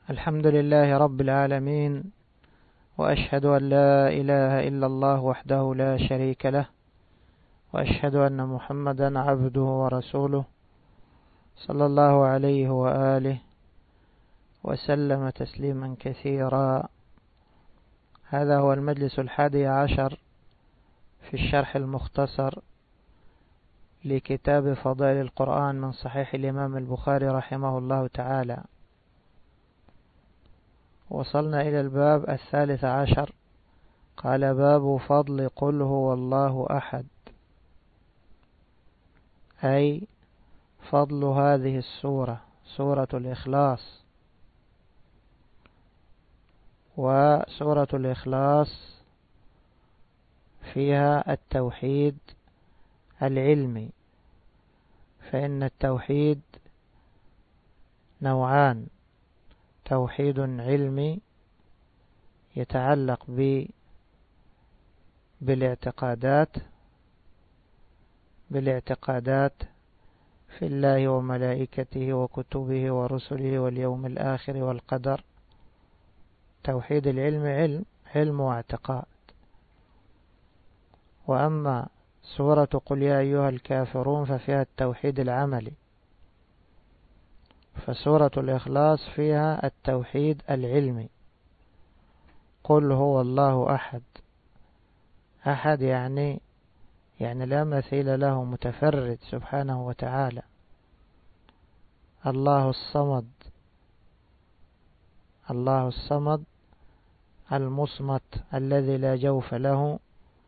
الحمد لله رب العالمين، وأشهد أن لا إله إلا الله وحده لا شريك له، وأشهد أن محمدا عبده ورسوله صلى الله عليه وآله وسلم تسليما كثيرا. هذا هو المجلس 11 في الشرح المختصر لكتاب فضائل القرآن من صحيح الإمام البخاري رحمه الله تعالى. وصلنا إلى الباب 13. قال: باب فضل قل هو الله أحد، أي فضل هذه السورة، سورة الإخلاص. وسورة الإخلاص فيها التوحيد العلمي، فإن التوحيد نوعان: توحيد علمي يتعلق بالاعتقادات في الله وملائكته وكتبه ورسله واليوم الآخر والقدر. توحيد العلم علم واعتقاد. وأما سورة قل يا أيها الكافرون ففيها التوحيد العملي. فسورة الإخلاص فيها التوحيد العلمي. قل هو الله أحد، أحد يعني لا مثيل له، متفرد سبحانه وتعالى. الله الصمد، الله الصمد المصمت الذي لا جوف له،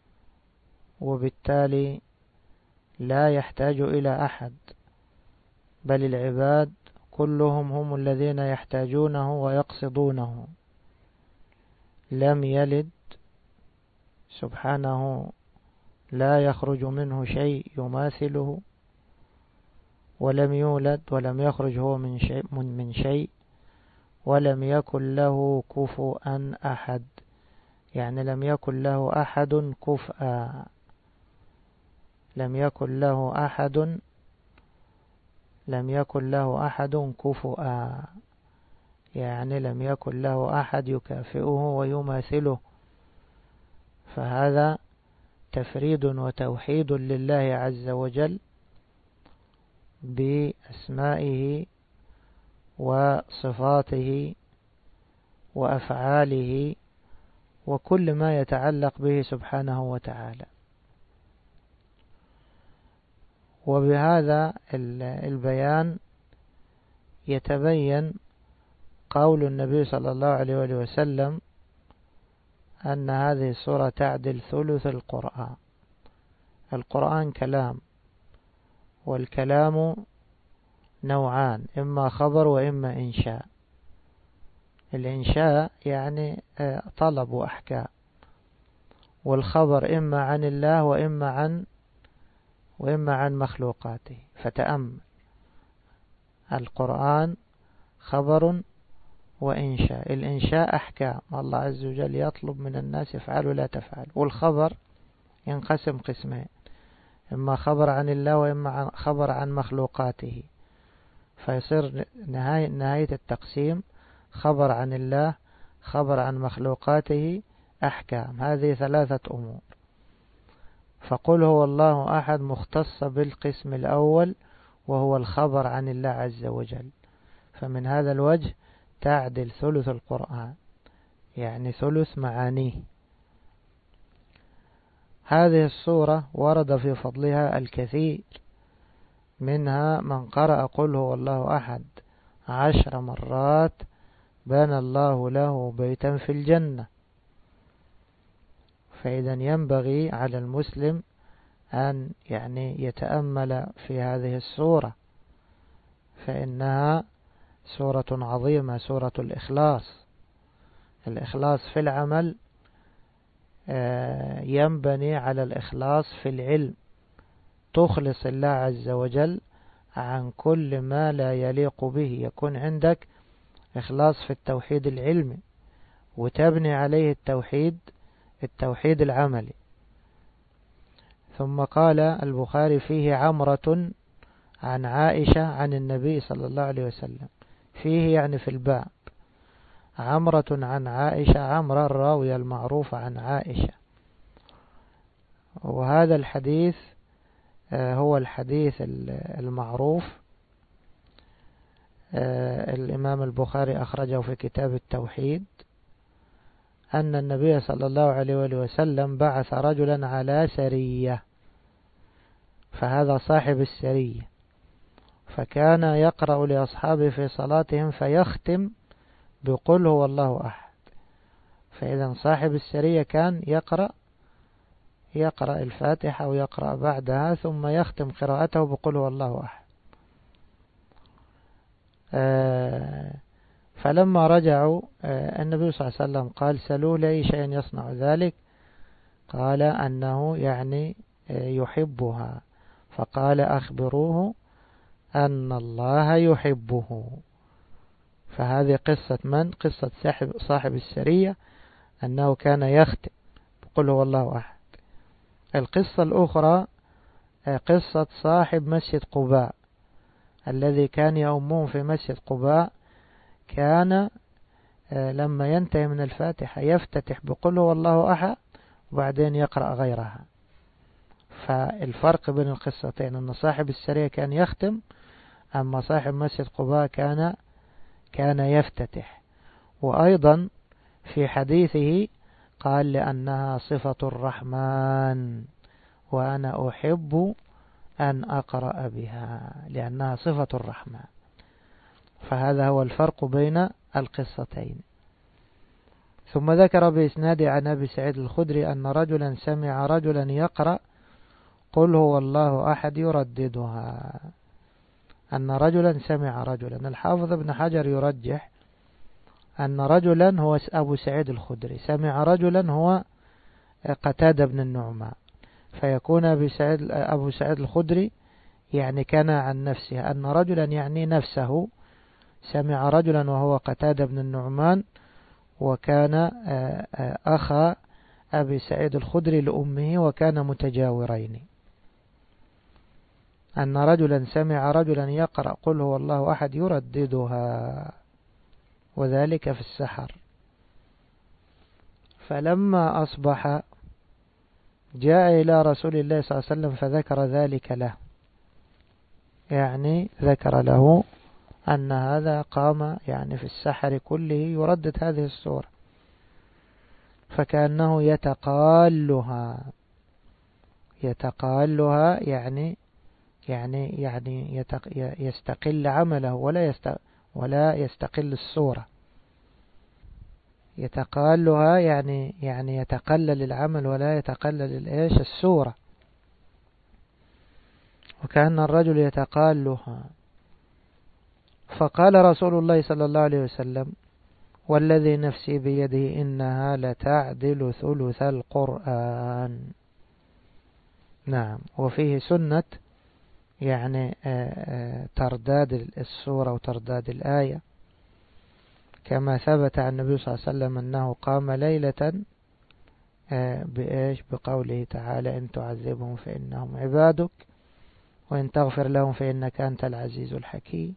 وبالتالي لا يحتاج إلى أحد، بل العباد كلهم هم الذين يحتاجونه ويقصدونه. لم يلد سبحانه، لا يخرج منه شيء يماثله، ولم يولد ولم يخرج هو من شيء، ولم يكن له كفؤا أحد، يعني لم يكن له أحد كفءا، لم يكن له أحد كفؤا، يعني لم يكن له أحد يكافئه ويماثله. فهذا تفريد وتوحيد لله عز وجل بأسمائه وصفاته وأفعاله وكل ما يتعلق به سبحانه وتعالى. وبهذا البيان يتبين قول النبي صلى الله عليه وسلم أن هذه السورة تعدل ثلث القرآن. القرآن كلام، والكلام نوعان: إما خبر وإما إنشاء. الإنشاء يعني طلب وأحكام، والخبر إما عن الله وإما عن مخلوقاته. فتأمل، القرآن خبر وإنشاء. الإنشاء أحكام، الله عز وجل يطلب من الناس افعلوا لا تفعلوا. والخبر ينقسم قسمين: إما خبر عن الله وإما خبر عن مخلوقاته. فيصير نهاية التقسيم خبر عن الله، خبر عن مخلوقاته، أحكام. هذه 3 أمور. فقل هو الله أحد مختص بالقسم الأول، وهو الخبر عن الله عز وجل. فمن هذا الوجه تعدل ثلث القرآن، يعني ثلث معانيه. هذه السورة ورد في فضلها الكثير، منها من قرأ قل هو الله أحد 10 مرات بنى الله له بيتا في الجنة. فإذا ينبغي على المسلم أن يتأمل في هذه السورة، فإنها سورة عظيمة، سورة الإخلاص. الإخلاص في العمل ينبني على الإخلاص في العلم. تخلص الله عز وجل عن كل ما لا يليق به. يكون عندك إخلاص في التوحيد العلمي، وتبني عليه التوحيد العملي. ثم قال البخاري: فيه عمرة عن عائشة عن النبي صلى الله عليه وسلم. فيه يعني في الباب. عمرة عن عائشة، عمرة الراوية المعروفة عن عائشة. وهذا الحديث هو الحديث المعروف. الإمام البخاري أخرجه في كتاب التوحيد أن النبي صلى الله عليه وسلم بعث رجلا على سرية، فهذا صاحب السرية، فكان يقرأ لأصحابه في صلاتهم فيختم بقل هو الله أحد. فإذا صاحب السرية كان يقرأ الفاتحة ويقرأ بعدها ثم يختم قراءته بقل هو الله أحد. فلما رجعوا النبي صلى الله عليه وسلم قال سلوا لي شيئا يصنع ذلك، قال أنه يعني يحبها، فقال أخبروه أن الله يحبه. فهذه قصة من؟ قصة صاحب السرية، أنه كان يختم بقل هو الله أحد. القصة الأخرى قصة صاحب مسجد قباء الذي كان يؤمهم في مسجد قباء، كان لما ينتهي من الفاتحة يفتتح بقل هو الله أحد وبعدين يقرأ غيرها. فالفرق بين القصتين أن صاحب السرية كان يختم، أما صاحب مسجد قباء كان يفتتح. وأيضا في حديثه قال لأنها صفة الرحمن وأنا أحب أن أقرأ بها، لأنها صفة الرحمن. فهذا هو الفرق بين القصتين. ثم ذكر بإسناد عن أبي سعيد الخدري أن رجلا سمع رجلا يقرأ قل هو الله أحد يرددها. أن رجلا سمع رجلا، الحافظ ابن حجر يرجح أن رجلا هو أبو سعيد الخدري، سمع رجلا هو قتادة بن النعمان، فيكون أبو سعيد الخدري يعني كان عن نفسه، أن رجلا يعني نفسه سمع رجلا وهو قتادة بن النعمان، وكان أخا أبي سعيد الخدري لأمه وكان متجاورين. أن رجلا سمع رجلا يقرأ قل هو الله أحد يرددها، وذلك في السحر. فلما أصبح جاء إلى رسول الله صلى الله عليه وسلم فذكر ذلك له، يعني ذكر له أن هذا قام يعني في السحر كله يردد هذه السورة، فكأنه يتقالها يعني يستقل عمله ولا يستقل السورة. يتقالها يعني يتقلل العمل ولا يتقلل السورة، وكأن الرجل يتقالها. فقال رسول الله صلى الله عليه وسلم والذي نفسي بيده إنها لتعدل ثلث القرآن. نعم، وفيه سنة يعني ترداد السورة وترداد الآية، كما ثبت عن النبي صلى الله عليه وسلم أنه قام ليلة بقوله تعالى إن تعذبهم فإنهم عبادك وإن تغفر لهم فإنك أنت العزيز الحكيم.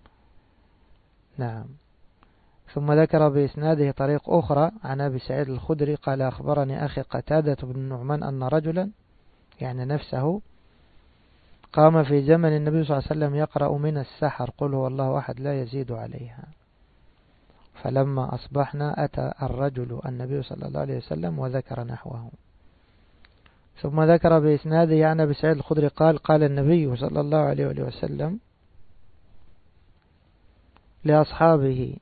نعم. ثم ذكر بإسناده طريق أخرى عن أبي سعيد الخدري قال أخبرني أخي قتادة بن النعمان أن رجلا يعني نفسه قام في زمن النبي صلى الله عليه وسلم يقرأ من السحر قل هو الله أحد لا يزيد عليها. فلما أصبحنا أتى الرجل النبي صلى الله عليه وسلم وذكر نحوه. ثم ذكر بإسناده عن أبي سعيد الخدري قال قال النبي صلى الله عليه وسلم لأصحابه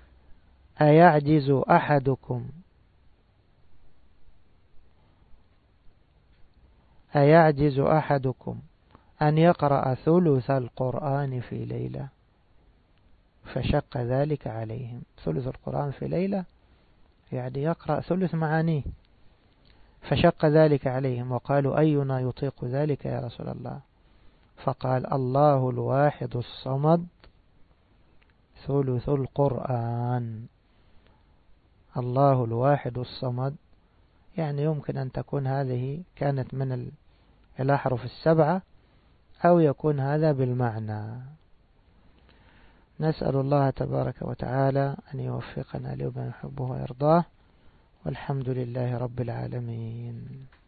أيعجز أحدكم أن يقرأ ثلث القرآن في ليلة؟ فشق ذلك عليهم. ثلث القرآن في ليلة يعني يقرأ ثلث معانيه، فشق ذلك عليهم وقالوا أينا يطيق ذلك يا رسول الله؟ فقال الله الواحد الصمد ثلث القرآن. الله الواحد الصمد يعني يمكن أن تكون هذه كانت من الأحرف السبعة أو يكون هذا بالمعنى. نسأل الله تبارك وتعالى أن يوفقنا لما يحبه ويرضاه، والحمد لله رب العالمين.